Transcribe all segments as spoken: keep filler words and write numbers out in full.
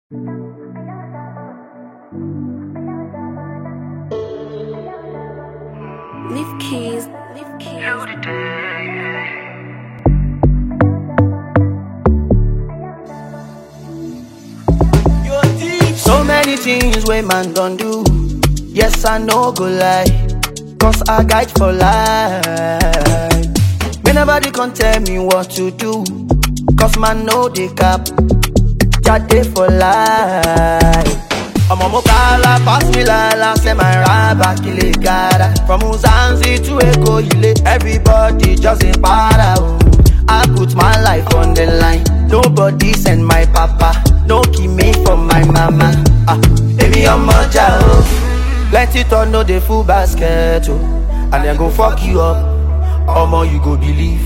Leaf keys, leaf keys. So many things wey man don do. Yes, I no go lie, cause I guide for life. May nobody can tell me what to do, cause man know they cap, jade for life. I'm a mokala, pass me lala, say my rabba kile gara. From Uzanzi to Eko, Ile, everybody just in para. Oh. I put my life on the line, nobody send my papa, no keep me for my mama. Ah, baby, I'm a jao. Let it all know the full basket, oh. And then go fuck you up, or more you go believe.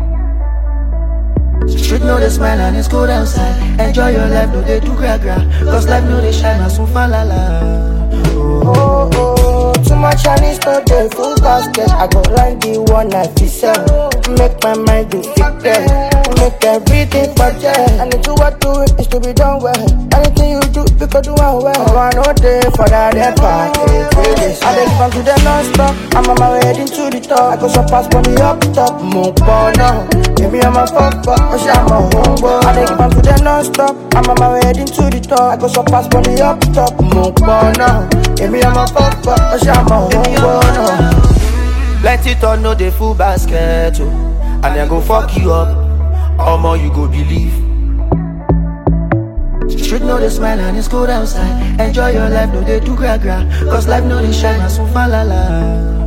Street know the smile and it's cold outside. Enjoy your life, no they do gra gra. Cause life know they shine, and soon fa la la. Oh, oh, oh, too much Chinese no dey full basket. I go like the one I feel sell. Make my mind do fit there. Make everything budget. And it's what do it is to be done well. Anything you do, you can do one well. Oh, I know day for that red party. I dey give am to them non-stop. I'm on my way heading to the top. I go so fast from the up top. Move on now. Maybe I'm a fuck fuck, but I'm a homeboy. I dey give am to them non-stop. I'm on my way heading to the top. I go so fast from the up top. Move on now. Maybe I'm a fuck fuck, but I'm a homeboy now. Let it all know the full basket, oh. And then go fuck you up, or more you go believe. Street know the smile and it's cold outside. Enjoy your life, no they do gra gra. Cause life know they shine, and so fa la la.